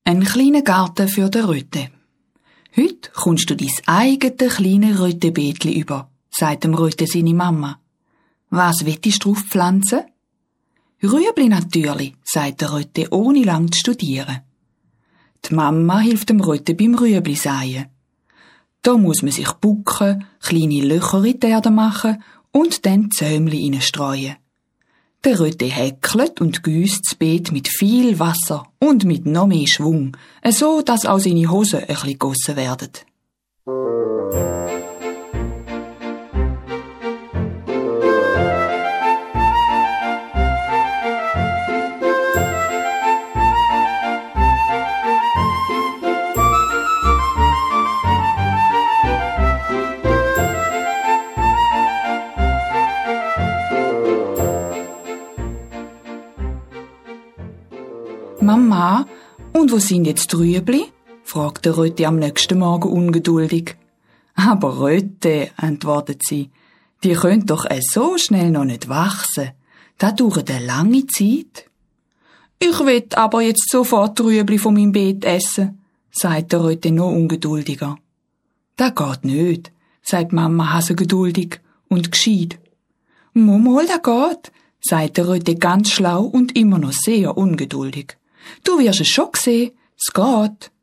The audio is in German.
Ein kleiner Garten für den Röte. Heute kommst du dein eigenes kleines Rötebeetli über, sagt dem Röte seine Mama. Was willst du drauf pflanzen? Rüebli natürlich, sagt der Röte, ohne lang zu studieren. Die Mama hilft dem Röte beim Rüebli säen. Da muss man sich bucken, kleine Löcher in die Erde machen und dann Zäumli reinstreuen. Der Röte häckelt und güsst das Beet mit viel Wasser und mit noch mehr Schwung, so dass auch seine Hosen ein bisschen gegossen werden. Mama, und wo sind jetzt die Rüebli? Fragt der Röte am nächsten Morgen ungeduldig. Aber Röte, antwortet sie, die können doch so schnell noch nicht wachsen. Das dauert eine lange Zeit. Ich will aber jetzt sofort die Rüebli von meinem Beet essen, sagt der Röte noch ungeduldiger. Das geht nicht, sagt Mama Hase geduldig und gescheit. Mal, das geht, sagt der Röte ganz schlau und immer noch sehr ungeduldig. Du wirst es schon sehen, es geht.